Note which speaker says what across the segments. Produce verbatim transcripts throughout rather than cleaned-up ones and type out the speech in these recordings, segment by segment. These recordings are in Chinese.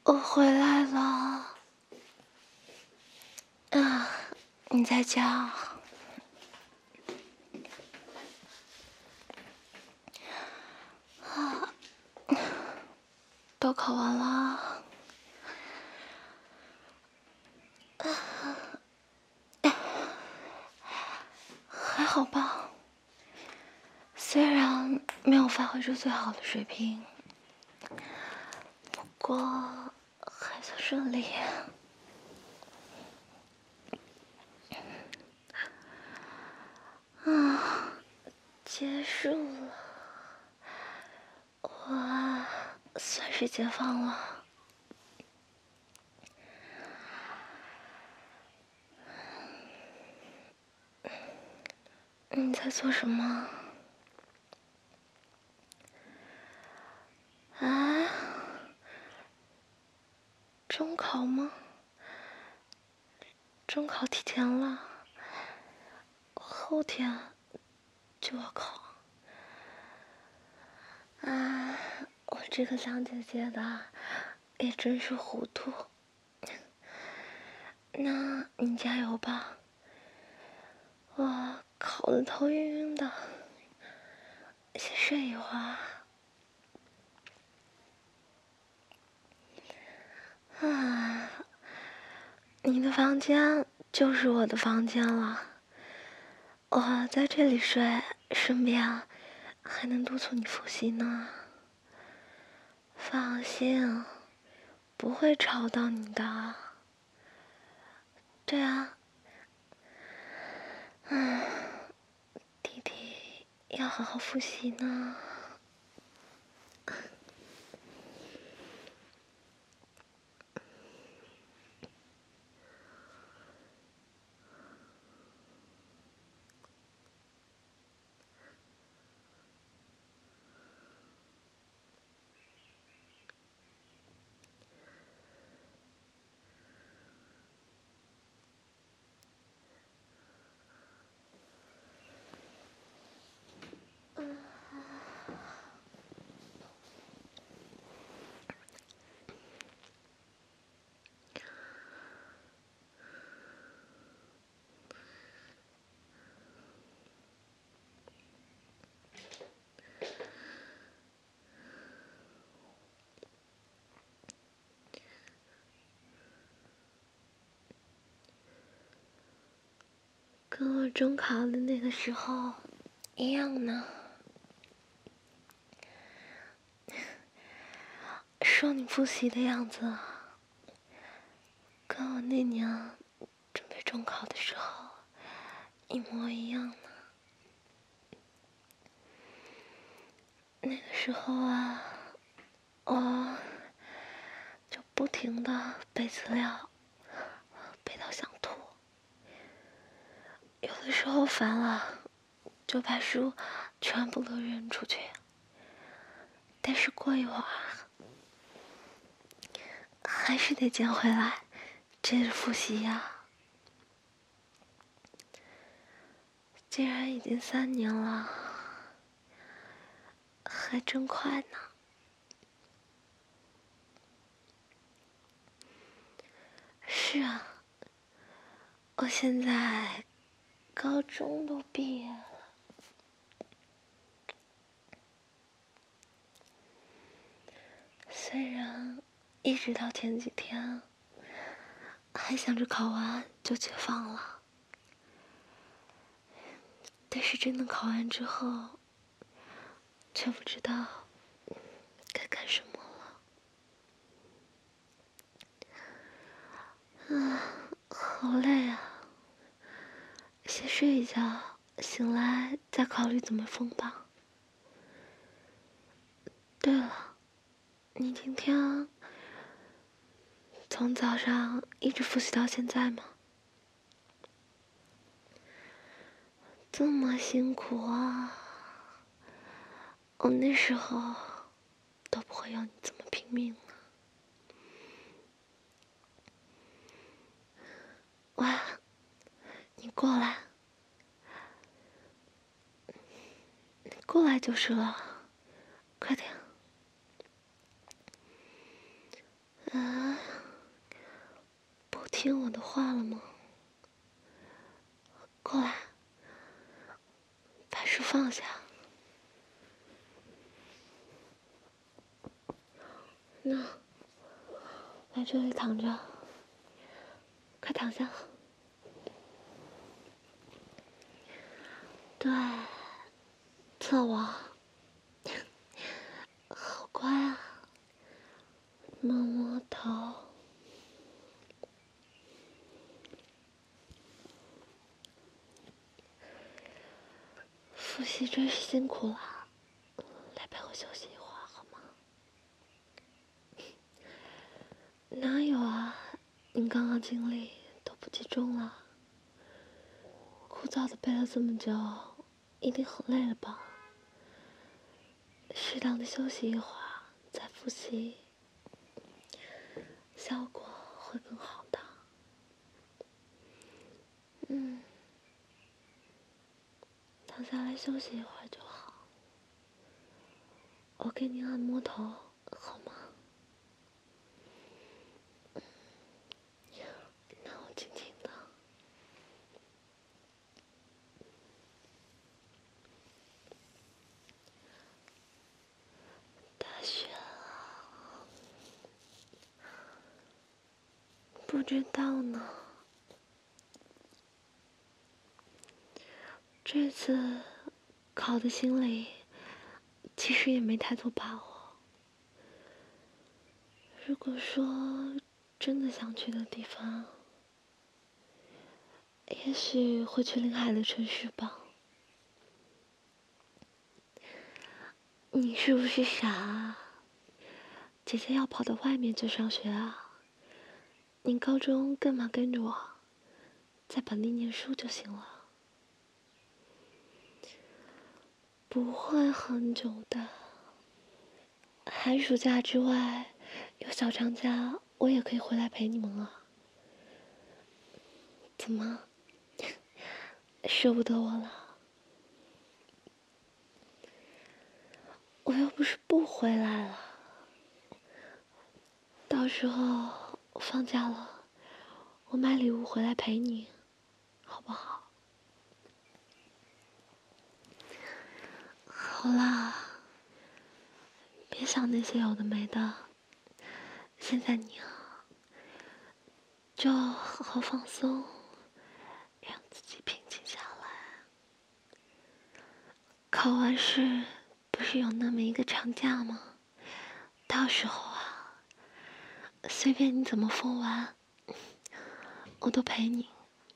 Speaker 1: 我回来了。啊，你在家？啊，都考完了。还好吧，虽然没有发挥出最好的水平，不过还算顺利。啊，结束了，我算是解放了。你在做什么？啊？中考吗？中考提前了，后天就要考。啊，我这个当姐姐的也真是糊涂。那你加油吧，我考得头晕晕的，先睡一会儿。啊，你的房间就是我的房间了，我在这里睡，顺便还能督促你复习呢。放心，不会吵到你的。对啊，嗯，弟弟要好好复习呢。跟我中考的那个时候一样呢。说你复习的样子，跟我那年准备中考的时候一模一样呢。那个时候啊，我就不停的背资料，背到想吐。有的时候烦了，就把书全部都扔出去。但是过一会儿，还是得捡回来，接着复习呀。既然已经三年了，还真快呢。是啊，我现在高中都毕业了。虽然一直到前几天还想着考完就解放了，但是真的考完之后，却不知道该干什么了。啊，好累啊！先睡一觉，醒来再考虑怎么疯吧。对了，你今天从早上一直复习到现在吗？这么辛苦啊！我那时候都不会有你这么拼命呢。喂，你过来，你过来就是了，快点。啊。 放下。那，来这里躺着，快躺下。对，侧卧，好乖啊，摸摸头。复习真是辛苦了，来陪我休息一会儿好吗？哪有啊，你刚刚精力都不集中了，枯燥的背了这么久，一定很累了吧？适当的休息一会儿再复习，效果会更好的。嗯，躺下来休息一会儿就好。我给你按摩头，好吗？那我轻轻的。大雪了，不知道呢。这次考的心里其实也没太多把握。如果说真的想去的地方，也许会去临海的城市吧。你是不是傻啊？姐姐要跑到外面去上学啊？你高中干嘛跟着我，在本地念书就行了。不会很久的，寒暑假之外，有小长假，我也可以回来陪你们啊。怎么，舍不得我了？我又不是不回来了，到时候放假了，我买礼物回来陪你，好不好？好啦，别想那些有的没的。现在你啊，就好好放松，让自己平静下来。考完试不是有那么一个长假吗？到时候啊，随便你怎么疯玩，我都陪你。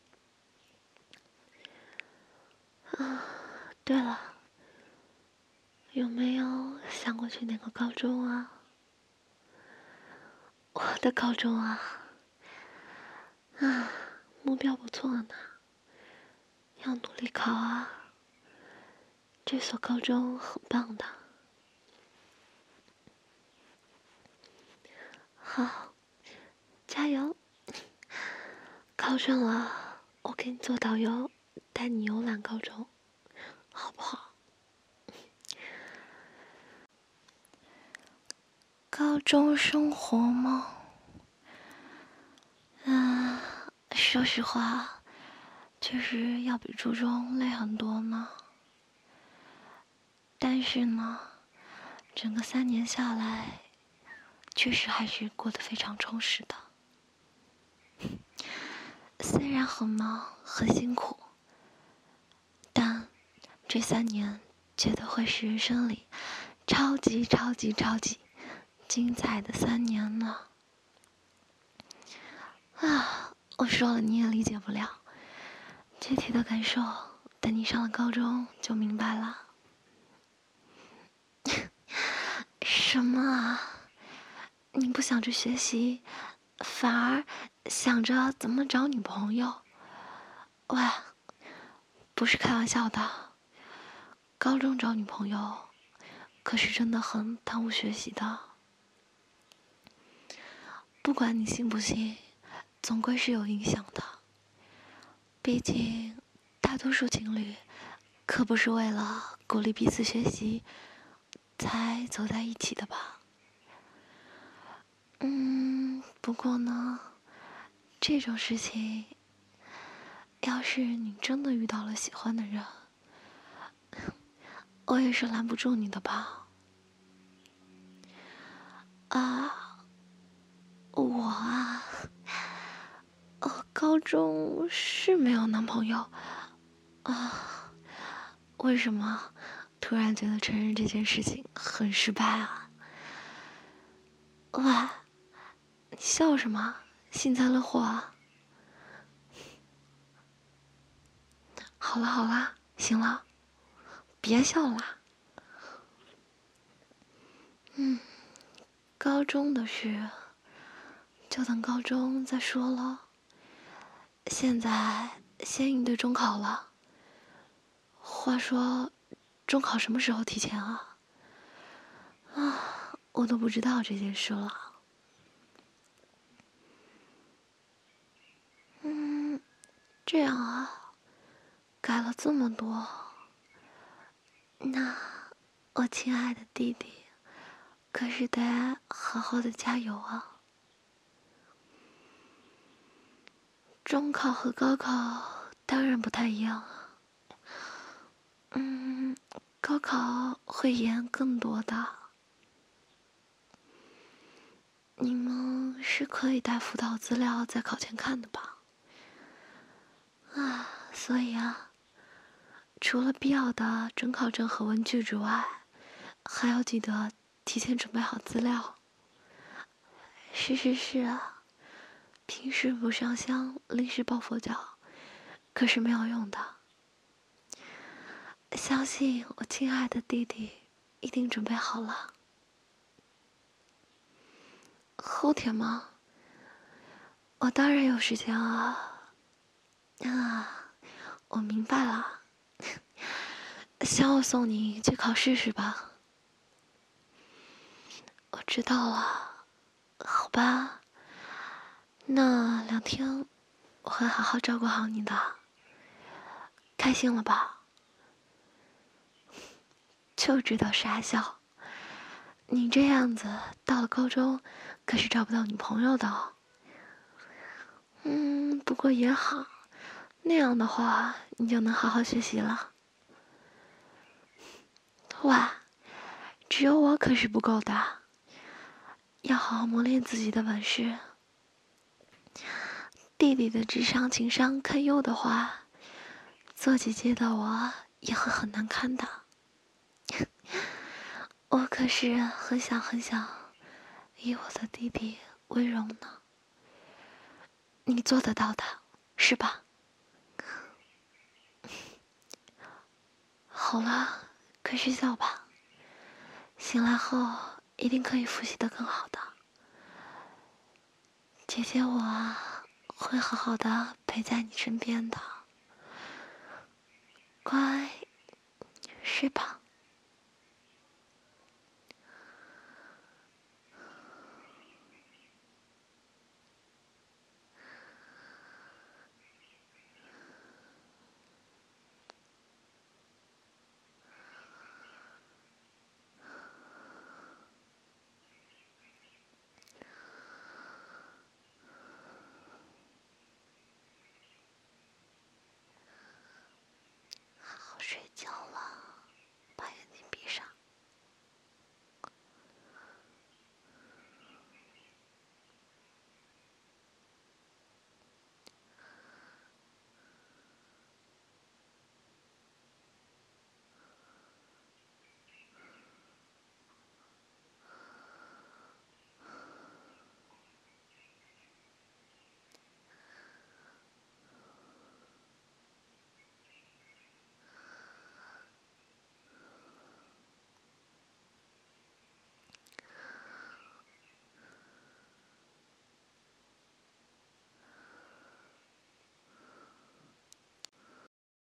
Speaker 1: 啊，对了，有没有想过去哪个高中啊？我的高中啊，啊，目标不错呢，要努力考啊。这所高中很棒的。好，加油！考上了，我给你做导游，带你游览高中，好不好？高中生活吗？嗯，说实话，确实要比初中累很多呢。但是呢，整个三年下来，确实还是过得非常充实的。虽然很忙很辛苦，但这三年绝对会是人生里超级超级超级精彩的三年呢。啊，我说了你也理解不了，具体的感受等你上了高中就明白了。什么啊？你不想着学习，反而想着怎么找女朋友？喂，不是开玩笑的，高中找女朋友可是真的很耽误学习的。不管你信不信，总归是有影响的。毕竟，大多数情侣可不是为了鼓励彼此学习才走在一起的吧？嗯，不过呢，这种事情，要是你真的遇到了喜欢的人， 我也是拦不住你的吧？啊，我啊，我高中是没有男朋友啊，为什么突然觉得承认这件事情很失败啊？喂，你笑什么？幸灾乐祸啊？好了好了，行了，别笑了。嗯，高中的事就等高中再说了。现在先应对中考了。话说，中考什么时候提前啊？啊，我都不知道这件事了。嗯，这样啊，改了这么多，那我亲爱的弟弟，可是得好好的加油啊！中考和高考当然不太一样啊。嗯，高考会严更多的。你们是可以带辅导资料在考前看的吧？啊，所以啊，除了必要的准考证和文具之外，还要记得提前准备好资料。是是是啊，平时不上香，临时抱佛脚，可是没有用的。相信我亲爱的弟弟一定准备好了。后天吗？我当然有时间啊。啊，我明白了。想我送你去考试是吧？我知道了。好吧，那两天我会好好照顾好你的。开心了吧？就知道傻笑。你这样子到了高中，可是找不到女朋友的哦。嗯，不过也好，那样的话你就能好好学习了。哇，只有我可是不够的，要好好磨练自己的本事。弟弟的智商情商堪忧的话，做姐姐的我也会很难堪的。我可是很想很想以我的弟弟为荣呢。你做得到的，是吧？好了，快睡觉吧。醒来后一定可以复习得更好的。姐姐我会好好的陪在你身边的。乖，睡吧。